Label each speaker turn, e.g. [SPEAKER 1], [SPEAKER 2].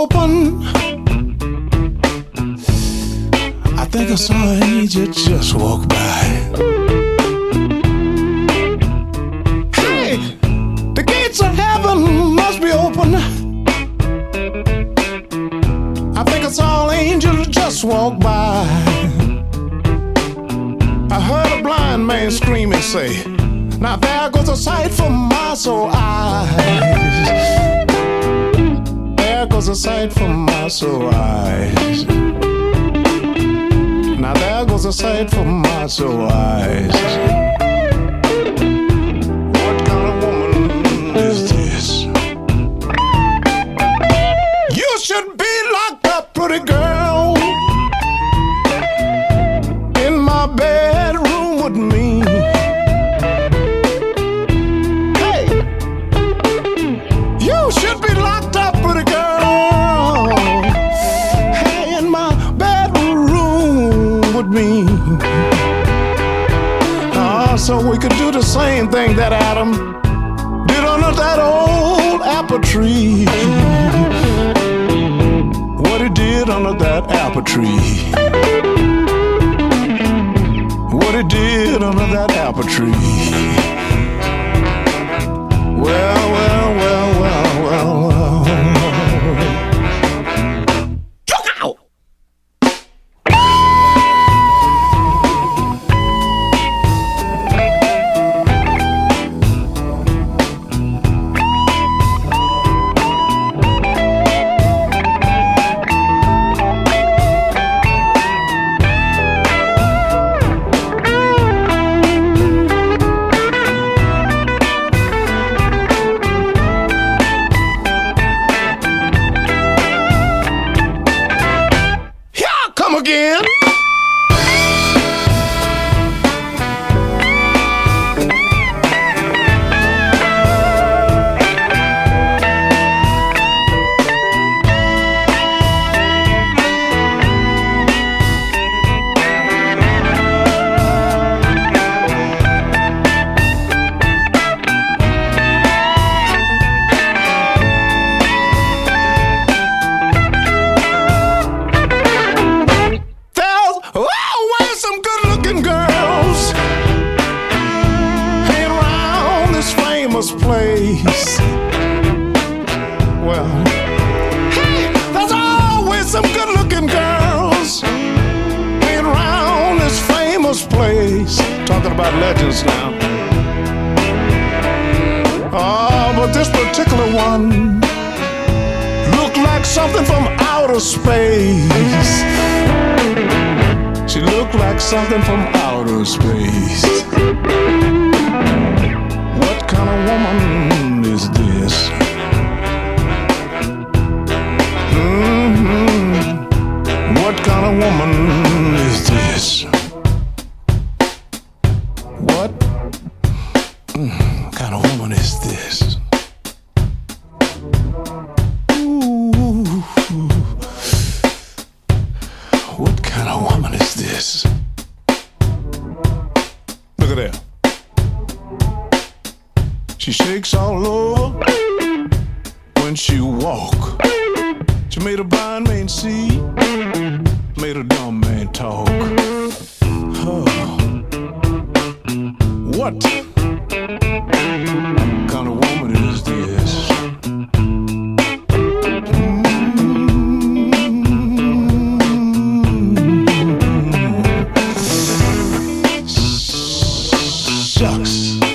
[SPEAKER 1] open. I think I saw an angel just walk by. Hey, the gates of heaven must be open. I think I saw an angel just walk by. I heard a blind man scream and say, now there goes a sight for my soul eyes. There goes a sight for my soul eyes. Now there goes a sight for my soul eyes. What kind of woman is this? You should be locked up, pretty girl, in my bedroom with me. Hey, you should be locked up, pretty girl, hey, in my bedroom with me. So we could do the same thing that Adam did under that old apple tree. What he did under that apple tree. What he did under that apple tree. Well, well, well, well, well, well. Again. Place. Well, hey, there's always some good-looking girls hanging around this famous place. Talking about legends now. Oh, but this particular one looked like something from outer space. She looked like something from outer space. What kind of woman is this? What kind of woman is this? What kind of woman is this? Ooh. What kind of woman is this? Look at that. She shakes all over when she walk. She made a blind man see, made a dumb man talk. Oh. What kind of woman is this? Shucks.